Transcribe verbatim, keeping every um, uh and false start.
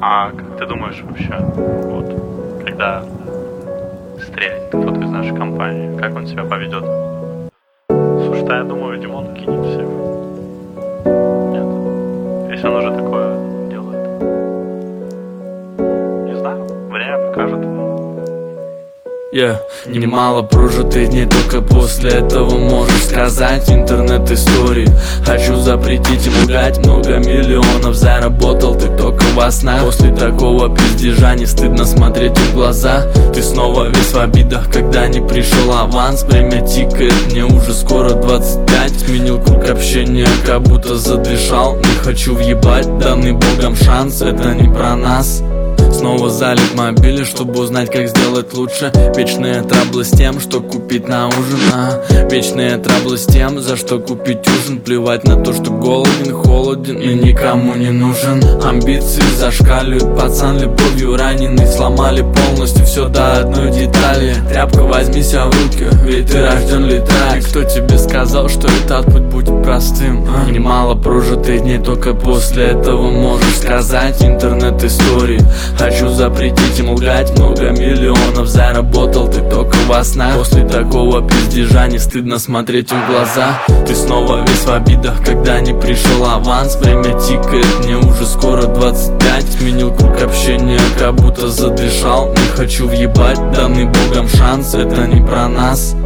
А как ты думаешь вообще, вот, когда стрелять кто-то из нашей компании, как он себя поведет? Слушай, да я думаю, Димон кинет всех. Нет? Если он уже такое делает. Не знаю, время покажет. Yeah. Немало прожитых дней, только после этого можешь сказать интернет-истории. Хочу запретить им лгать, много миллионов заработал ты только во снах. После такого пиздежа не стыдно смотреть в глаза. Ты снова весь в обидах, когда не пришел аванс. Время тикает, мне уже скоро двадцать пять. Сменил круг общения, как будто задышал. Не хочу въебать данный богом шанс, это не про нас. Снова залит мобили, чтобы узнать, как сделать лучше. Вечные траблы с тем, что купить на ужин, а вечные траблы с тем, за что купить ужин. Плевать на то, что голоден, холоден и никому не нужен. Амбиции зашкаливают, пацан любовью раненый. Сломали полностью все до одной детали. Тряпка, возьми себя в руки, ведь ты рожден летать. Кто тебе сказал, что этот путь будет простым? А? Немало прожитых дней, только после этого можешь сказать интернет-истории. Хочу запретить им лгать, много миллионов заработал ты только во снах. После такого пиздежа не стыдно смотреть им в глаза. Ты снова весь в обидах, когда не пришел аванс. Время тикает, мне уже скоро двадцать пять. Сменил круг общения, как будто задышал. Не хочу въебать данный богом шанс, это не про нас.